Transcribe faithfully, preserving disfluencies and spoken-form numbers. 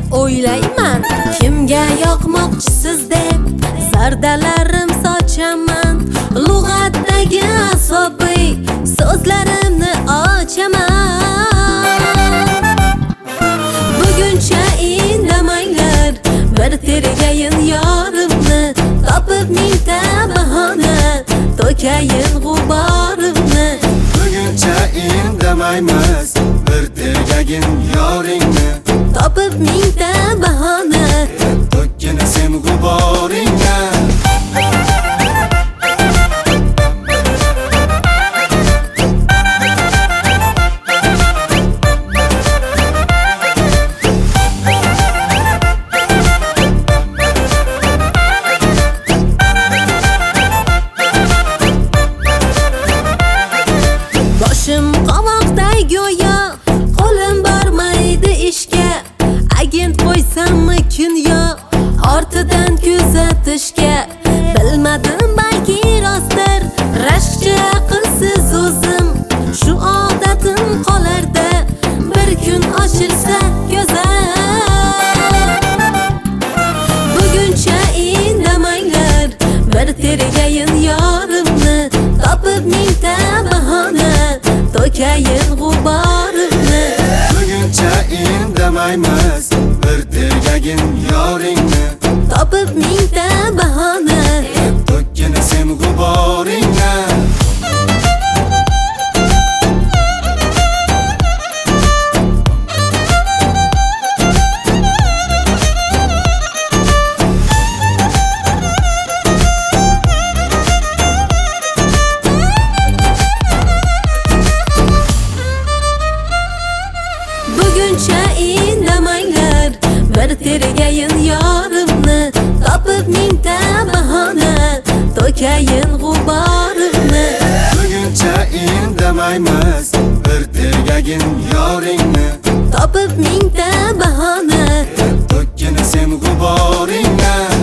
o'ylayman, kimga yoqmoqchisiz deb zardalarim sochaman. Lug'atdagi asobiy so'zlarimni ochaman. Buguncha indamanglar, bir tergayin yorimni, topib mingta bahona to'kayin g'uborimni. Buguncha indamaymiz, bir tergagin yoringni, topib mingta bahona to'kkin sen g'uboringni. Boshim qovoqday go'yo, qo'lim bormaydi ishga. Agent qo'ysammi kunyo, ortidan kuzatishga. Bilmadim, balki rostdir, rashkchi aqlsiz o'zim. Shu odatim qolarda, bir kun ochilsa ko'zim. Buguncha indamanglar, bir tergayin yorimni, topib mingta bahona to'kayin g'uborimni. Buguncha indamaymiz, bir tergagin yoringni, topib mingta bahona to'kkin sen g'uboringni. Buguncha indamanglar, bir tergayin yorimni, topib mingta bahona to'kayin g'uborimni. Buguncha indamaymiz, bir tergagin yoringni, topib mingta bahona to'kkin sen g'uboringni.